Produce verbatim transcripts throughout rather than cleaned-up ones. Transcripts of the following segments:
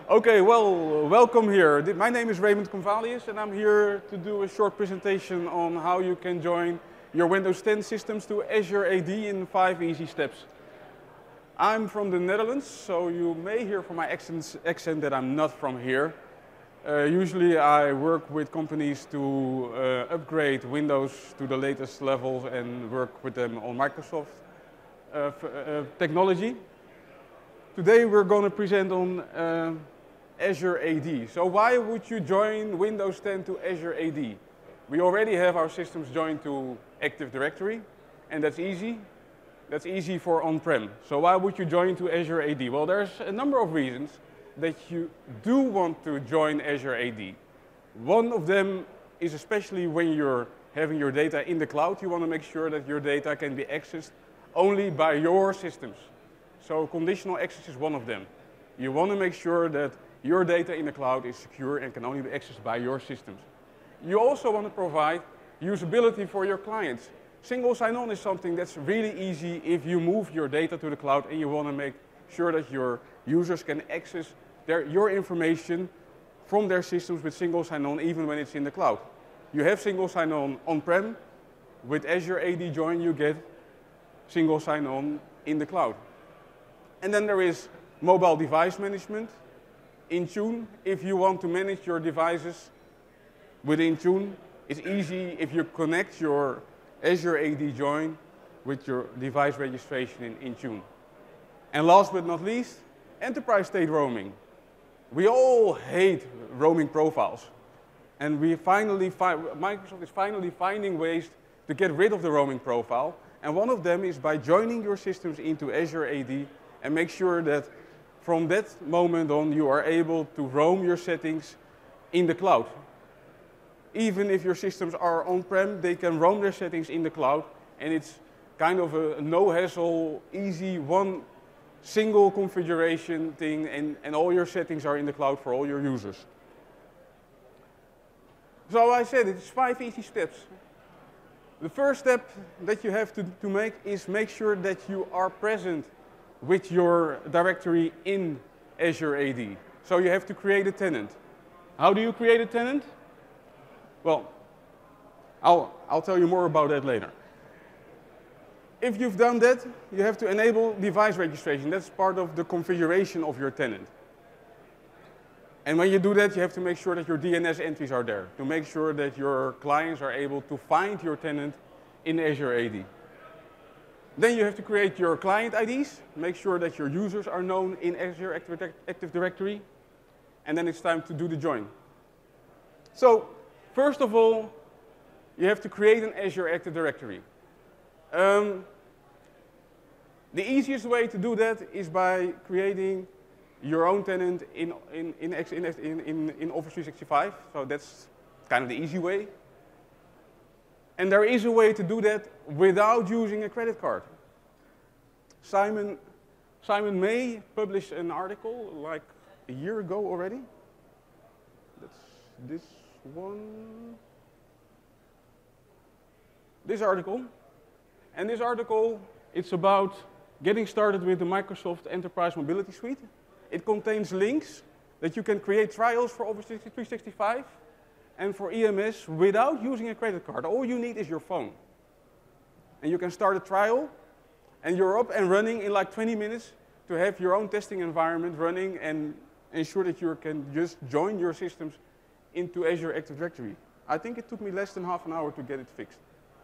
Okay, well, welcome here. My name is Raymond Convalius, and I'm here to do a short presentation on how you can join your Windows ten systems to Azure A D in five easy steps. I'm from the Netherlands, so you may hear from my accent, accent that I'm not from here. Uh, usually I work with companies to uh, upgrade Windows to the latest levels and work with them on Microsoft uh, uh, technology. Today we're going to present on uh, Azure A D. So why would you join Windows ten to Azure A D? We already have our systems joined to Active Directory, and that's easy. That's easy for on-prem. So why would you join to Azure A D? Well, there's a number of reasons that you do want to join Azure A D. One of them is especially when you're having your data in the cloud, you want to make sure that your data can be accessed only by your systems. So conditional access is one of them. You want to make sure that your data in the cloud is secure and can only be accessed by your systems. You also want to provide usability for your clients. Single sign-on is something that's really easy if you move your data to the cloud and you want to make sure that your users can access their, your information from their systems with single sign-on even when it's in the cloud. You have single sign-on on-prem. With Azure A D Join, you get single sign-on in the cloud. And then there is mobile device management. Intune, if you want to manage your devices with Intune, it's easy if you connect your Azure A D Join with your device registration in Intune. And last but not least, enterprise state roaming. We all hate roaming profiles. And we finally find, Microsoft is finally finding ways to get rid of the roaming profile. And one of them is by joining your systems into Azure A D and make sure that from that moment on you are able to roam your settings in the cloud. Even if your systems are on-prem, they can roam their settings in the cloud, and it's kind of a no-hassle, easy, one single configuration thing, and, and all your settings are in the cloud for all your users. So I said it's five easy steps. The first step that you have to, to make is make sure that you are present with your directory in Azure A D. So you have to create a tenant. How do you create a tenant? Well, I'll, I'll tell you more about that later. If you've done that, you have to enable device registration. That's part of the configuration of your tenant. And when you do that, you have to make sure that your D N S entries are there to make sure that your clients are able to find your tenant in Azure A D. Then you have to create your client I Ds, make sure that your users are known in Azure Active Directory, and then it's time to do the join. So, first of all, you have to create an Azure Active Directory. Um, the easiest way to do that is by creating your own tenant in, in, in, in, in, in Office three sixty-five, so that's kind of the easy way. And there is a way to do that without using a credit card. Simon, Simon May published an article like a year ago already. That's this one. This article. And this article, it's about getting started with the Microsoft Enterprise Mobility Suite. It contains links that you can create trials for Office three sixty-five and for E M S without using a credit card. All you need is your phone. And you can start a trial, and you're up and running in like twenty minutes to have your own testing environment running and ensure that you can just join your systems into Azure Active Directory. I think it took me less than half an hour to get it fixed.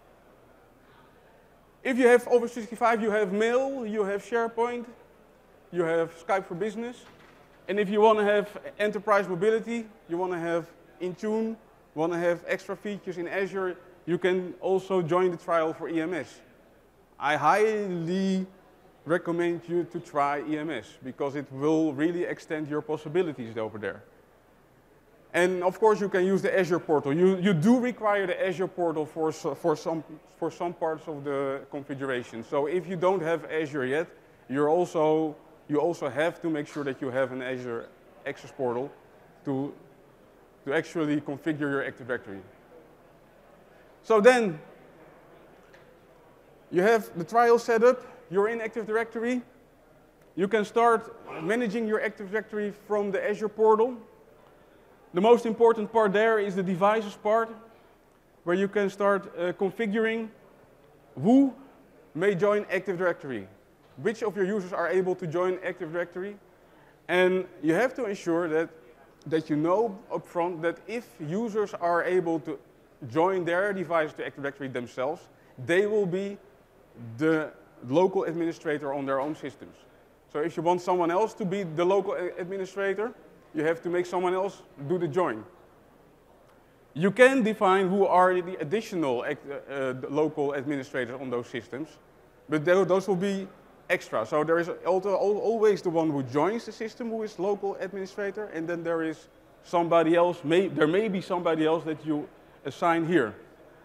If you have Office three sixty-five, you have Mail, you have SharePoint, you have Skype for Business. And if you want to have enterprise mobility, you want to have Intune, want to have extra features in Azure, you can also join the trial for E M S. I highly recommend you to try E M S because it will really extend your possibilities over there. And of course, you can use the Azure portal. You, you do require the Azure portal for, for, some, for some parts of the configuration. So if you don't have Azure yet, you're also, you also have to make sure that you have an Azure Access portal to, to actually configure your Active Directory. So then, you have the trial set up, you're in Active Directory, You can start managing your Active Directory from the Azure portal. The most important part there is the devices part, where you can start uh, configuring who may join Active Directory, which of your users are able to join Active Directory. And you have to ensure that, that you know upfront that if users are able to join their device to Active Directory themselves, they will be the local administrator on their own systems. So if you want someone else to be the local administrator, you have to make someone else do the join. You can define who are the additional uh, uh, local administrators on those systems, but those will be extra. So there is always the one who joins the system who is local administrator, and then there is somebody else, may, there may be somebody else that you assign here.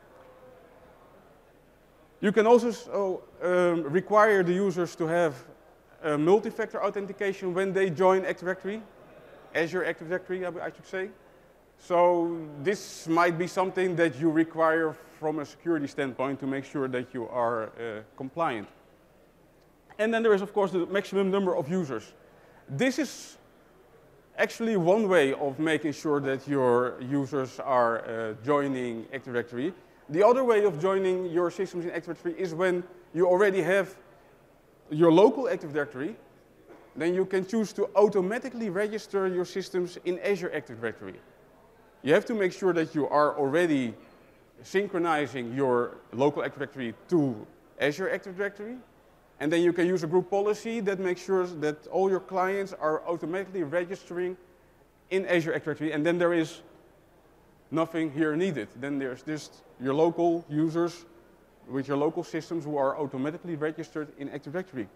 You can also so, um, require the users to have uh, multi-factor authentication when they join Active Directory, Azure Active Directory, I, I should say. So this might be something that you require from a security standpoint to make sure that you are uh, compliant. And then there is, of course, the maximum number of users. This is actually one way of making sure that your users are uh, joining Active Directory. The other way of joining your systems in Active Directory is when you already have your local Active Directory, then you can choose to automatically register your systems in Azure Active Directory. You have to make sure that you are already synchronizing your local Active Directory to Azure Active Directory, and then you can use a group policy that makes sure that all your clients are automatically registering in Azure Active Directory, and then there is nothing here needed. Then there's just your local users with your local systems who are automatically registered in Active Directory.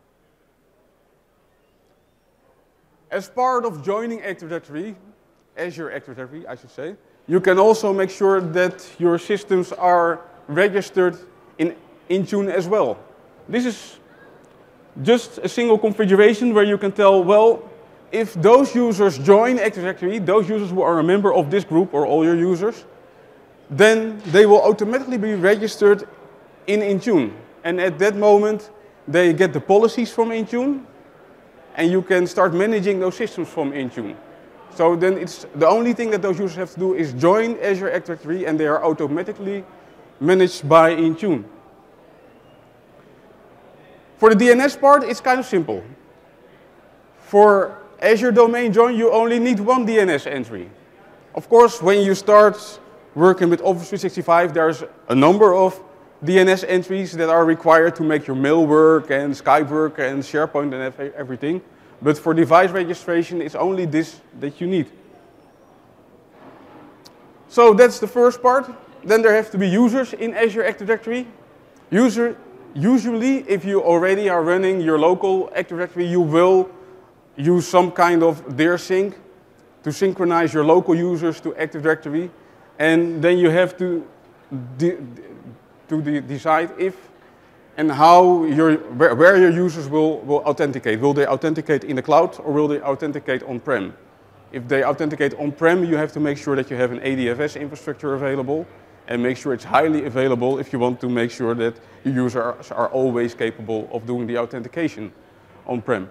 As part of joining Active Directory, Azure Active Directory, I should say, you can also make sure that your systems are registered in Intune as well. This is just a single configuration where you can tell, well, if those users join Active Directory, those users who are a member of this group or all your users, then they will automatically be registered in Intune. And at that moment, they get the policies from Intune, and you can start managing those systems from Intune. So then it's the only thing that those users have to do is join Azure Active Directory, and they are automatically managed by Intune. For the D N S part, it's kind of simple. For Azure Domain Join, you only need one D N S entry. Of course, when you start working with Office three sixty-five, there's a number of D N S entries that are required to make your mail work and Skype work and SharePoint and everything. But for device registration, it's only this that you need. So that's the first part. Then there have to be users in Azure Active Directory. User, usually, if you already are running your local Active Directory, you will use some kind of DirSync to synchronize your local users to Active Directory. And then you have to, de to de decide if and how your, where, where your users will, will authenticate. Will they authenticate in the cloud or will they authenticate on-prem? If they authenticate on-prem, you have to make sure that you have an A D F S infrastructure available and make sure it's highly available if you want to make sure that your users are always capable of doing the authentication on-prem.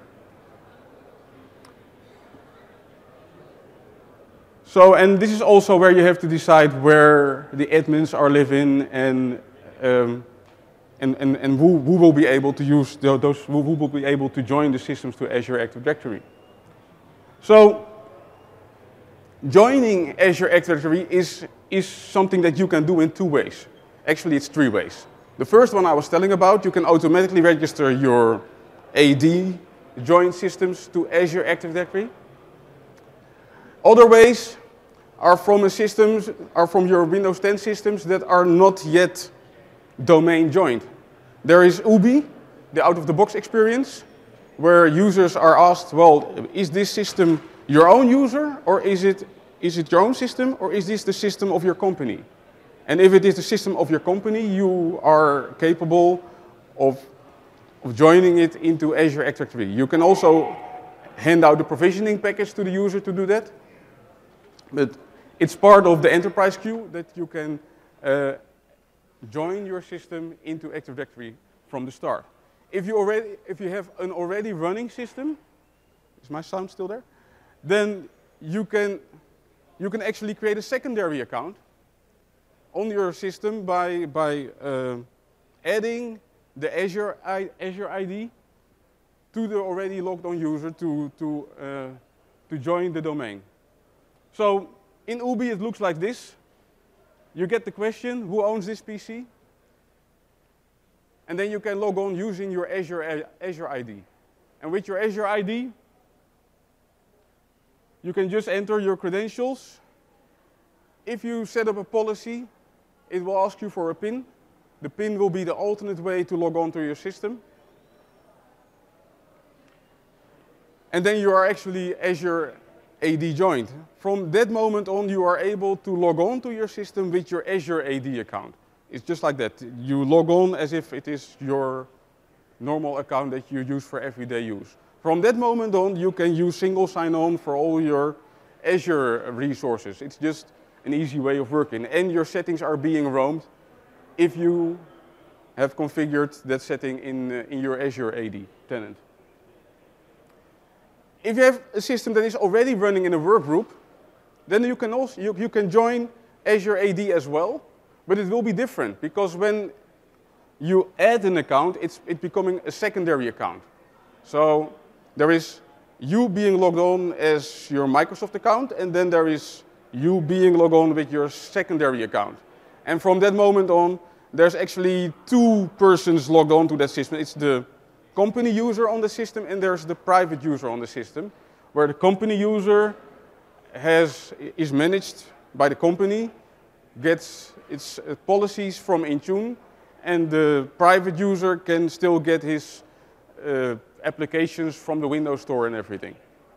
So, and this is also where you have to decide where the admins are living and um, And, and, and who, who will be able to use the, those, who, who will be able to join the systems to Azure Active Directory. So, joining Azure Active Directory is, is something that you can do in two ways. Actually, it's three ways. The first one I was telling about, you can automatically register your A D join systems to Azure Active Directory. Other ways are from, a systems, are from your Windows ten systems that are not yet domain joined. There is Ubi, the out-of-the-box experience, where users are asked, well, is this system your own user, or is it, is it your own system, or is this the system of your company? And if it is the system of your company, you are capable of, of joining it into Azure Active Directory. You can also hand out the provisioning package to the user to do that, but it's part of the enterprise queue that you can uh, join your system into Active Directory from the start. if you already, if you have an already running system, is my sound still there? Then you can, you can actually create a secondary account on your system by, by uh, adding the Azure, I, Azure I D to the already logged on user to, to, uh, to join the domain. So in Ubi it looks like this. You get the question, who owns this P C? And then you can log on using your Azure, Azure I D. And with your Azure I D, you can just enter your credentials. If you set up a policy, it will ask you for a PIN. The PIN will be the alternate way to log on to your system. And then you are actually Azure A D joined. From that moment on, you are able to log on to your system with your Azure A D account. It's just like that. You log on as if it is your normal account that you use for everyday use. From that moment on, you can use single sign-on for all your Azure resources. It's just an easy way of working. And your settings are being roamed if you have configured that setting in, uh, in your Azure A D tenant. If you have a system that is already running in a workgroup, then you can also you, you can join Azure A D as well, but it will be different because when you add an account, it's it becoming a secondary account. So there is you being logged on as your Microsoft account, and then there is you being logged on with your secondary account. And from that moment on, there's actually two persons logged on to that system. It's the company user on the system, and there's the private user on the system, where the company user has, is managed by the company, gets its policies from Intune, and the private user can still get his uh, applications from the Windows Store and everything.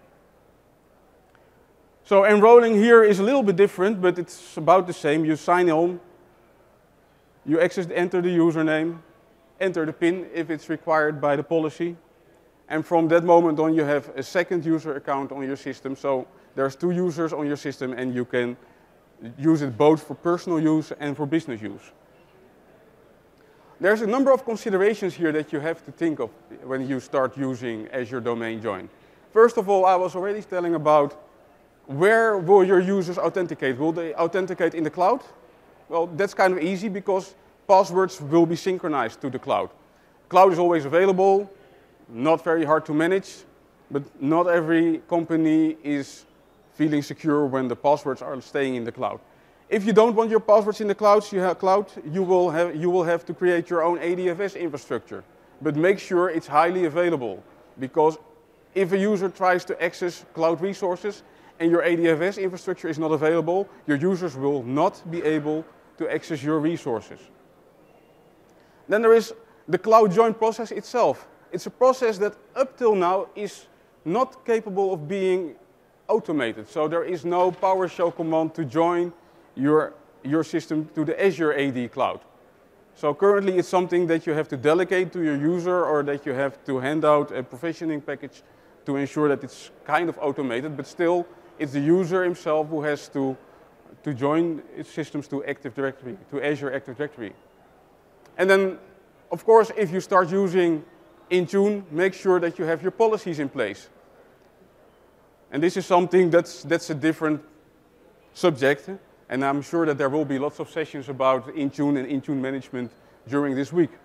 So enrolling here is a little bit different, but it's about the same. You sign on, you access, enter the username, enter the PIN if it's required by the policy. And from that moment on, you have a second user account on your system. So there's two users on your system, and you can use it both for personal use and for business use. There's a number of considerations here that you have to think of when you start using Azure Domain Join. First of all, I was already telling about where will your users authenticate? Will they authenticate in the cloud? Well, that's kind of easy because passwords will be synchronized to the cloud. Cloud is always available, not very hard to manage, but not every company is feeling secure when the passwords are staying in the cloud. If you don't want your passwords in the cloud, you have, cloud, you will have, you will have to create your own A D F S infrastructure. But make sure it's highly available, because if a user tries to access cloud resources and your A D F S infrastructure is not available, your users will not be able to access your resources. Then there is the cloud join process itself. It's a process that up till now is not capable of being automated. So there is no PowerShell command to join your, your system to the Azure A D cloud. So currently it's something that you have to delegate to your user, or that you have to hand out a provisioning package to ensure that it's kind of automated, but still it's the user himself who has to, to join its systems to Active Directory, to Azure Active Directory. And then, of course, if you start using Intune, make sure that you have your policies in place. And this is something that's, that's a different subject, and I'm sure that there will be lots of sessions about Intune and Intune management during this week.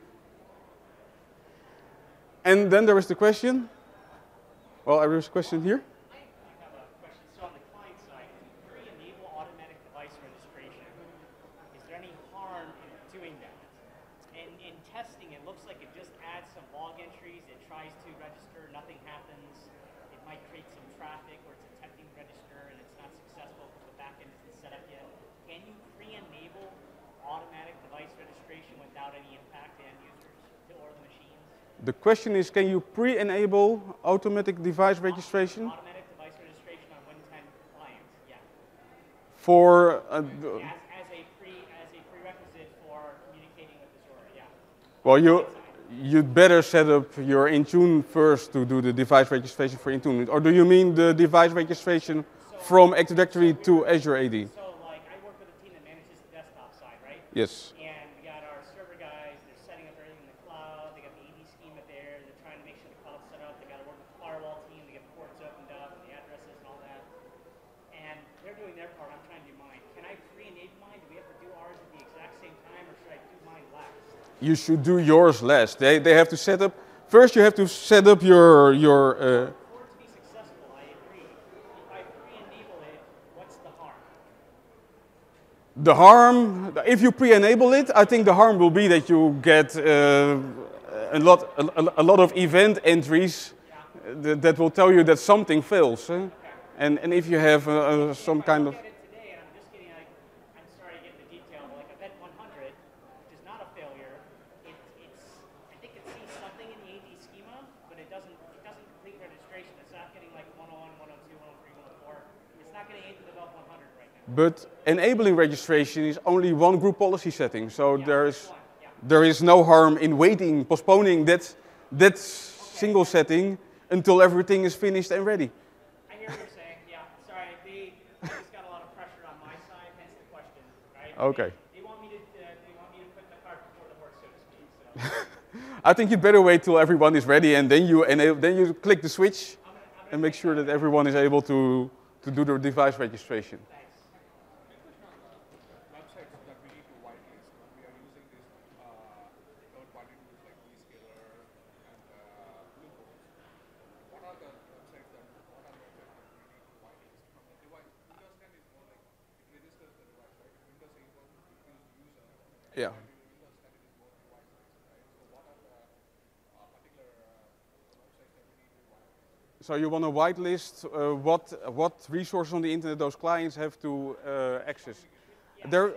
And then there is the question. Well, there is a question here. The question is, can you pre-enable automatic device registration? Automatic device registration on Win ten clients, yeah. For uh, as, as, a pre, as a prerequisite for communicating with Azure, yeah. Well, you, you'd better set up your Intune first to do the device registration for Intune. Or do you mean the device registration so, from Active Directory so to Azure A D? So, like, I work with a team that manages the desktop side, right? Yes. And we got our server guys, they're setting up everything in the cloud, they got the A D schema there. you should do yours last. They, they have to set up, first you have to set up your, your uh, For it to be successful, I agree. If I pre-enable it, what's the harm? the harm, if you pre-enable it, I think the harm will be that you get uh, a, lot, a, a lot of event entries that, that will tell you that something fails. Eh? And, and if you have uh, uh, some kind of... Today, and I'm just getting, like, I'm sorry to get the detail, but like event one hundred, which is not a failure, it, it's, I think it sees something in the A D schema, but it doesn't, it doesn't complete registration. It's not getting like one oh one, one oh two, one oh three, one oh four. It's not getting into develop one hundred right now. But enabling registration is only one group policy setting, so Yeah, there is yeah. there is no harm in waiting, postponing that that single setting until everything is finished and ready. I hear what you're saying. Yeah, sorry. They they just got a lot of pressure on my side, hence the question, right? Okay. They, they want me to uh, they want me to put the cart before the horse, so to speak. So. I think you'd better wait till everyone is ready, and then you enable, then you click the switch I'm gonna, I'm gonna and make sure that everyone is able to to do the device registration. Thanks. Websites that we need to whitelist when we are using these uh, third-party tools like Zscaler and uh, Bluehost. What are the websites that what are the websites that we need to whitelist from the device? Windows ten is more like it registers the device, right? If Windows eight was use user, Yeah. Windows ten it is more device-based, right? So what are the uh, particular uh, websites that we need to whitelist? So you want to whitelist uh, what what resources on the internet those clients have to uh, access. There,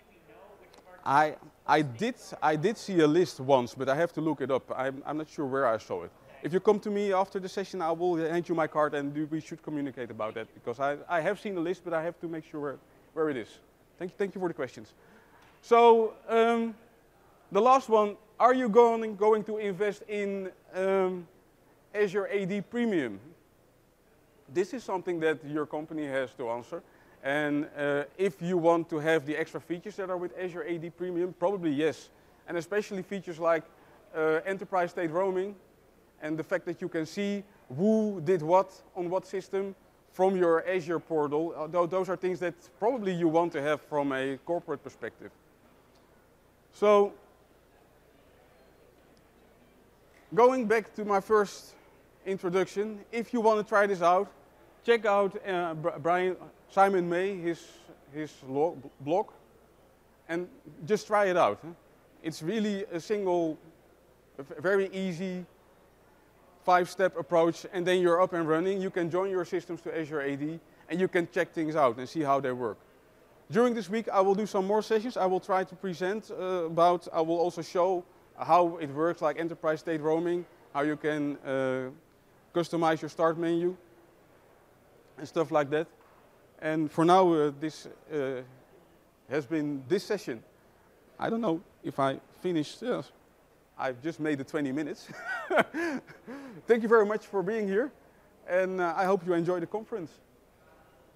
I I did I did see a list once, but I have to look it up. I'm I'm not sure where I saw it. If you come to me after the session, I will hand you my card, and we should communicate about that, because I I have seen the list, but I have to make sure where, where it is. Thank you thank you for the questions. So um, the last one: are you going going to invest in um, Azure A D Premium? This is something that your company has to answer. And uh, if you want to have the extra features that are with Azure A D Premium, probably yes. And especially features like uh, enterprise state roaming, and the fact that you can see who did what on what system from your Azure portal. Although those are things that probably you want to have from a corporate perspective. So, going back to my first introduction, if you want to try this out, check out uh, Brian, Simon May, his, his blog, and just try it out. It's really a single, a very easy five-step approach, and then you're up and running. You can join your systems to Azure A D, and you can check things out and see how they work. During this week, I will do some more sessions. I will try to present uh, about, I will also show how it works, like enterprise state roaming, how you can uh, customize your start menu and stuff like that. And for now, uh, this uh, has been this session. I don't know if I finished. Yes, I've just made it twenty minutes. Thank you very much for being here, and uh, I hope you enjoy the conference.